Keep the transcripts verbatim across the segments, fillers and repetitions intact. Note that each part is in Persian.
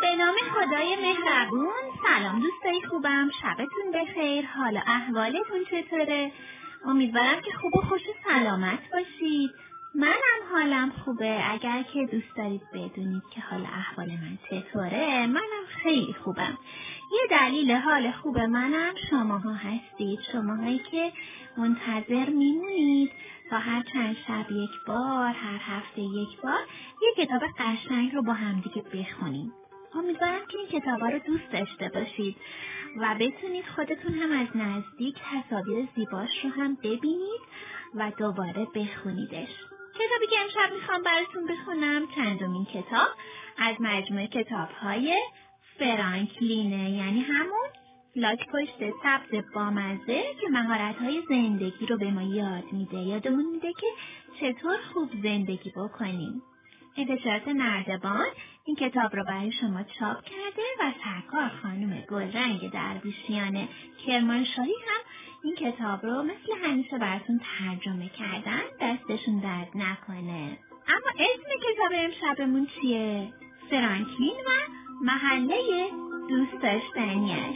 به نام خدای مهربون. سلام دوستای خوبم، شبتون بخیر. حالا احوالتون چطوره؟ امیدوارم که خوب و خوش و سلامت باشید. منم حالم خوبه. اگر که دوست دارید بدونید که حال احوال من چطوره، منم خیلی خوبم. یه دلیل حال خوب منم شماها هستید، شماهایی که منتظر میمونید تا هر چند شب یک بار، هر هفته یک بار یه کتاب قشنگ رو با همدیگه بخونیم. امیدوارم که این کتابا رو دوست داشته باشید و بتونید خودتون هم از نزدیک تصاویر زیباش رو هم ببینید و دوباره بخونیدش. کتابی که امشب میخوام براتون بخونم چندمین کتاب از مجموعه کتاب‌های فرانکلینه، یعنی همون لاک پشت سبز بامزه که مهارت‌های زندگی رو به ما یاد میده، یادمون میده که چطور خوب زندگی بکنیم. انتشارات نردبان این کتاب رو برای شما چاپ کرده و سرکار خانم گلرنگ درویشیان کرمانشاهی هم این کتاب رو مثل همیشه براتون ترجمه کردن. دستشون درد نکنه. اما اسم کتاب امشبمون چیه؟ فرانکلین و محله دوست داشتنیش.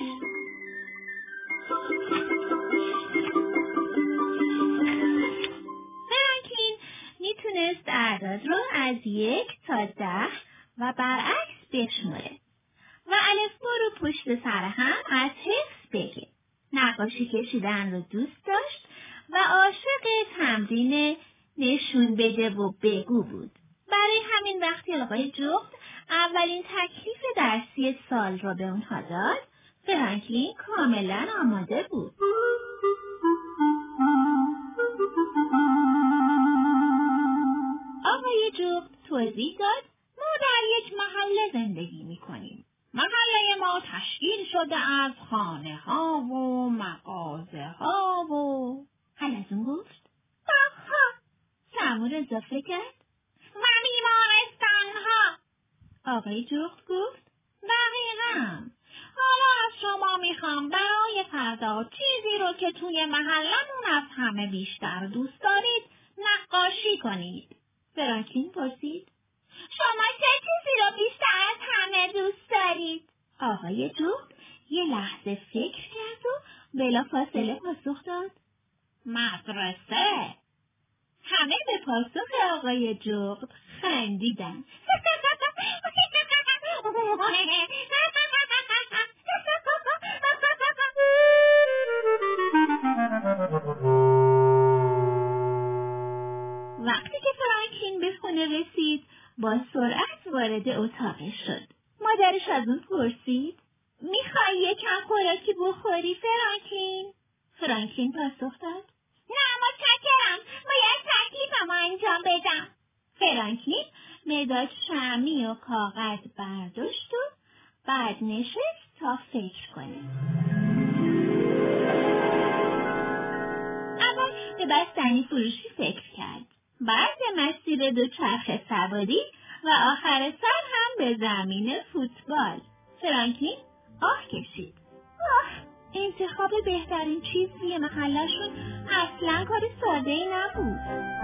فرانکلین میتونست اعداد رو از یک تا ده و برعکس بشمره و الفبا رو پشت سر هم از حفظ بگه. نقاشی کشیدن رو دوست داشت و عاشق تمرین نشون بده و بگو بود. برای همین وقتی آقای جغد اولین تکلیف درسی سال رو به اونها داد، فرانکلین کاملا آماده بود. آقای جغد توضیح داد ما در یک محله زندگی میکنیم. محله ما تشکیل شده از خانه ها و مغازه ها و... حلزون گفت آها. سمور اضافه کرد و بیمارستان ها. آقای جغد گفت دقیقاً. حالا از شما میخوام برای فردا چیزی رو که توی محلمون از همه بیشتر دوست دارید نقاشی کنید. فرانکلین پرسید شما چه چیزی رو بیشتر از همه دوست دارید؟ آقای جغد یه لحظه فکر کرد و بلافاصله پاسخ داد مدرسه. همه به پاسخ آقای جغد خندیدن. وقتی که فرانکلین به خونه رسید با سرعت وارد اتاقش شد. مادرش از اون پرسید میخوای یکم خوراکی بخوری فرانکلین؟ فرانکلین پاسخ داد نه متشکرم، باید تکلیفمو انجام بدم. فرانکلین مداد شمعی و کاغذ برداشت و بعد نشست تا فکر کنه. اول به بستنی فروشی فکر کرد، بعد به مسیر دوچرخه سواری و آخر سر هم به زمین فوتبال. فرانکلین آه کشید. آه، انتخاب بهترین چیز توی محلشون اصلا کار ساده‌ای نبود.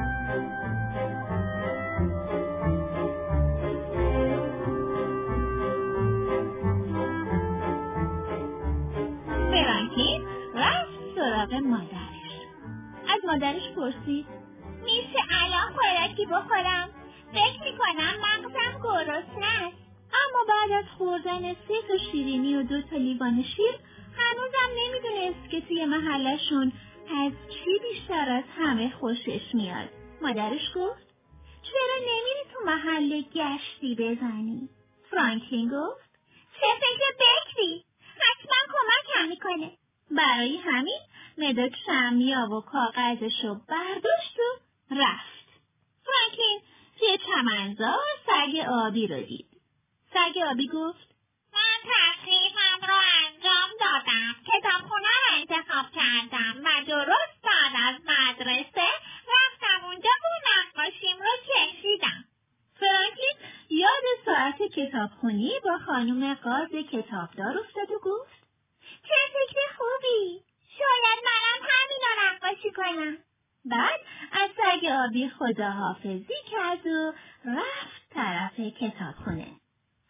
فرانکلین رفت سراغ مادرش. از مادرش پرسید میشه الان خوراکی بخورم؟ فکر میکنم مغزم گرسنه است. اما بعد از خوردن سه تا شیرینی و دو تا لیوان شیر هنوزم نمیدونست که توی محلشون از چی بیشتر از همه خوشش میاد. مادرش گفت چرا نمیری تو محله گشتی بزنی؟ فرانکلین گفت چه فکر بکری؟ حتما کمکم میکنه. برای همین مداد شمعیا و کاغذشو برداشت و رفت. فرانکلین توی چمنزار سگ آبی رو دید. سگ آبی گفت من تکلیفم رو انجام دادم. کتابخونه رو انتخاب کردم و درست بعد از مدرسه رفتم اونجا و نقاشیم رو کشیدم. فرانکلین یاد ساعت کتابخونی با خانم قاز کتابدار افتاد و گفت چه فکر خوبی. شاید منم همین رو نقاشی کنم. بعد از سگ آبی خداحافظی کرد و رفت طرف کتابخونه. فرانکلین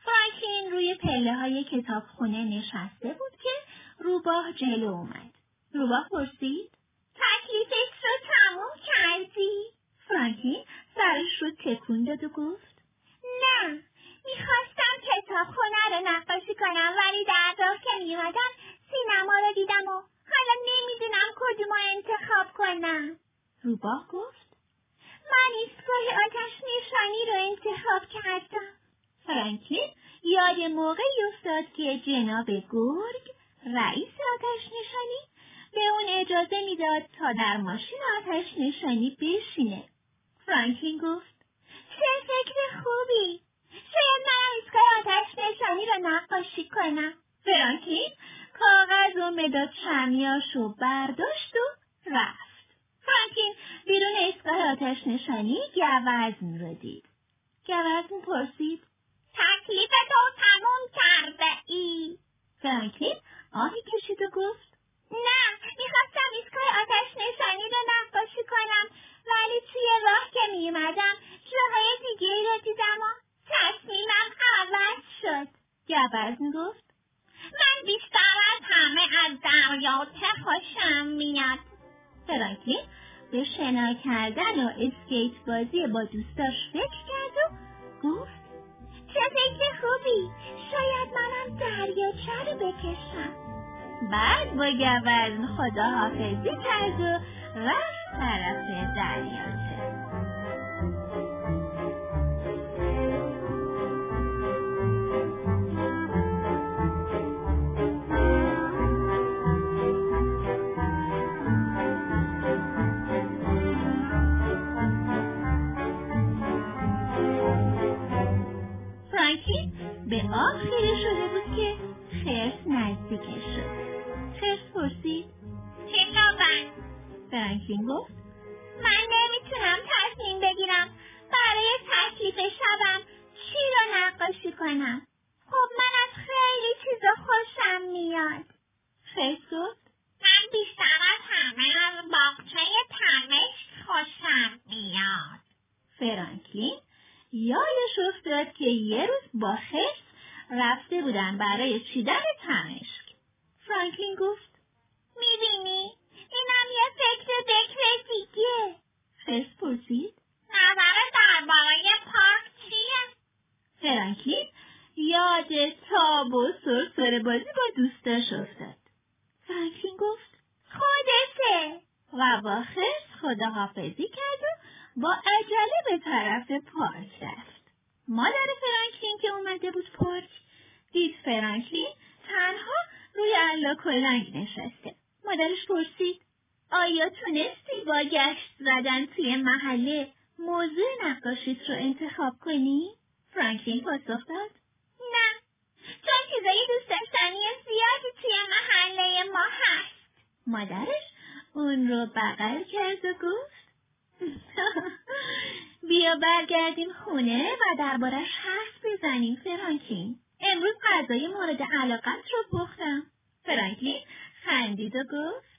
فرانکلین روی پله های کتابخونه نشسته بود که روباه جلو اومد. روباه پرسید: تکلیفت رو تموم کردی؟ فرانکلین سرش رو تکون داد و گفت: نه، میخواستم کتابخونه رو نقاشی کنم ولی در راه که میومدم سینما رو دیدم و حالا نمیدونم کدومو انتخاب کنم. روباه گفت: من ایستگاه آتش نشانی رو انتخاب کردم. فرانکلین یاد موقعی افتاد که جناب گرگ رئیس آتش نشانی به اون اجازه میداد تا در ماشین آتش نشانی بشینه. فرانکلین گفت: چه فکر خوبی! شاید منم ایستگاه آتش نشانی رو نقاشی کنم. فرانکلین کاغذ و مداد شمعیاشو برداشت و رفت. فرانکلین بیرون ایستگاه آتش نشانی گوزن رو دید. گوزن پرسید: تکلیفتو تموم کرده ای؟ فرانکلین آهی کشید و گفت: نه، میخواستم ایستگاه آتش نشانی رو نقاشی کنم ولی توی راه که میومدم جاهای دیگه رو دیدم و تصمیمم عوض شد. گوزن گفت: من بیشتر از همه از دریاچه خوشم میاد. فرانکلین به شنا کردن و اسکیت بازی با دوستاش فکر کرد و گفت: چه فکر خوبی! شاید منم دریاچه رو بکشم. بعد با گوزن خداحافظی کرد و رفت طرف دریاچه. فرانکلین به آب خیره شده بود که خرس نزدیکش شد. خرس پرسید: چه خبر؟ فرانکلین گفت: من نمیتونم تصمیم بگیرم برای تکلیف شبم چی رو نقاشی کنم. خب من از خیلی چیزا خوشم میاد. خرس گفت: من بیشتر از همه از باغچه تمشک خوشم میاد. فرانکلین یادش افتاد که یه روز با خرس رفته بودن برای چیدن تمشک. فرانکلین گفت: میبینی؟ اینم یه فکر بکر دیگه. خرس پرسید: نظرت درباره پارک چیه؟ فرانکلین یاد تاب و سرسره بازی با دوستاش افتاد. فرانکلین گفت: خودته. و با خرس خداحافظی کرد و با عجله به طرف پارک رفت. مادر فرانکلین که اومده بود پارک دید فرانکلین تنها روی علاق رنگ نشسته. مادرش پرسید: آیا تونستی با گشت زدن توی محله موضوع نقاشیت رو انتخاب کنی؟ فرانکلین پاسخ داد: نه، چون چیزای دوست داشتنی زیادی توی محله ما هست. مادرش اون رو بغل کرد و گفت: بیا برگردیم خونه و دربارش حرف بزنیم فرانکلین. امروز غذای مورد علاقت رو پختم. فرانکلین خندید و گفت: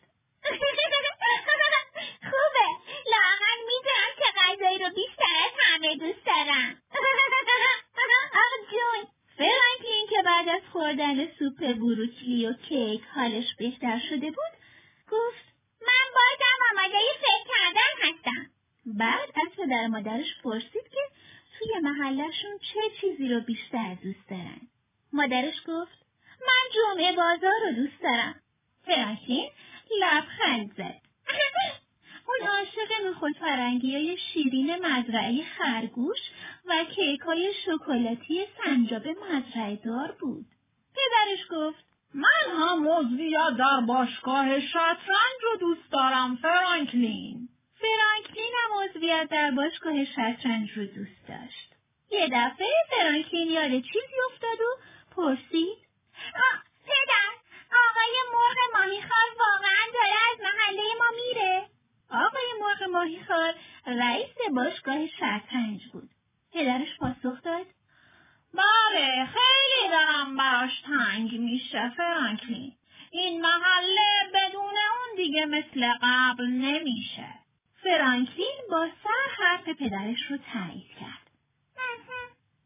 خوبه، لااقل میدونم که غذایی رو بیشتر از همه دوست دارم. آخ جون. فرانکلین که بعد از خوردن سوپ بروکلی و کیک حالش بهتر شده بود گفت: من بازم آماده فکر کردن هستم. بعد از پدر مادرش پرسید که توی محلشون چه چیزی رو بیشتر دوست دارن. مادرش گفت: من جمعه بازار رو دوست دارم. فرانکلین لبخند زد. اون عاشق نخود فرنگی‌های شیرین مزرعه خرگوش و کیک‌های شکلاتی سنجاب مزرعه دار بود. پدرش گفت: من هم عضویت در باشگاه شطرنج رو دوست دارم فرانکلین. فرانکلین هم عضویت در باشگاه شطرنج رو دوست داشت. یه دفعه فرانکلین یاد چیزی افتاد و پرسید: آه پدر، آقای مرغ ماهیخوار واقعا داره از محله ما میره؟ آقای مرغ ماهیخوار رئیس باشگاه شطرنج بود. پدرش پاسخ داد: بله، خیلی دارم براش تنگ میشه فرانکلین. این محله بدون اون دیگه مثل قبل نمیشه. فرانکلین با سر حرف پدرش رو تایید کرد. اونم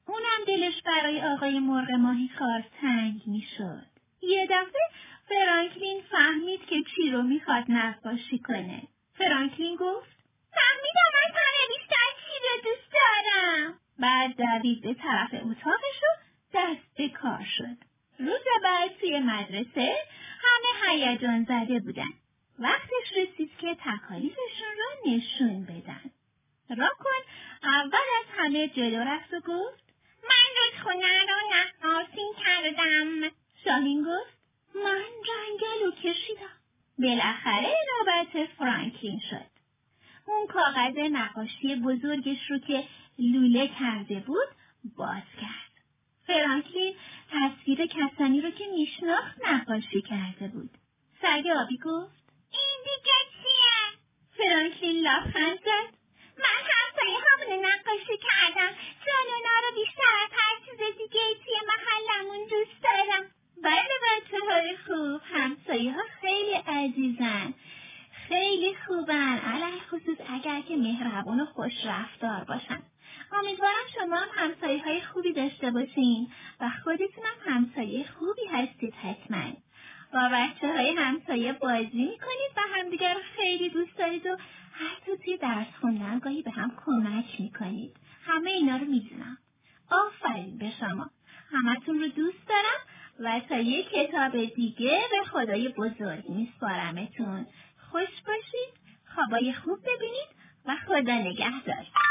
دلش برای آقای مرغ ماهی خار تنگ میشد. یه دفعه فرانکلین فهمید که چی رو میخواد نقاشی کنه. فرانکلین گفت فهمیدم من همه بیشتر چی رو دوست دارم. بعد دوید به طرف اتاقش و دست به کار شد. روز بعد توی مدرسه همه هیجان زده بودن. وقتش رسید که تکالیفشون رو نشون بدن. راکون اول از همه جلو رفت و گفت من رودخونه رو نقاشی کردم. شاهین گفت من جنگل رو کشیدم. بالاخره نوبت فرانکلین شد. اون کاغذ نقاشی بزرگش رو که لوله کرده بود باز کرد. فرانکلین تصویر کسانی رو که میشناخت نقاشی کرده بود. سگ آبی گفت این دیگه چیه؟ فرانکلین لبخند زد. من همسایه همونو نقاشی کردم چون اونا رو بیشتر از هر چیز دیگه توی محلمون دوست دارم. بله بچه های خوب، همسایه ها خیلی عزیزن، خیلی خوبن، علیه خصوص اگر که مهربون و خوش رفتار باشن. امیدوارم شما هم همسایه های خوبی داشته باشین و خودتون هم همسایه خوبی هستید حتما. با بچه های همسایه بازی میکنید و همدیگر رو خیلی دوست دارید و حتی توی درس خوندن گاهی به هم کمک میکنید. همه اینا رو میدونم. آفرین به شما. همتون رو دوست دارم و تا یک کتاب دیگه به خدای بزرگ میسپارمتون. خوش باشید، خوابای خوب ببینید و خدا نگهدار.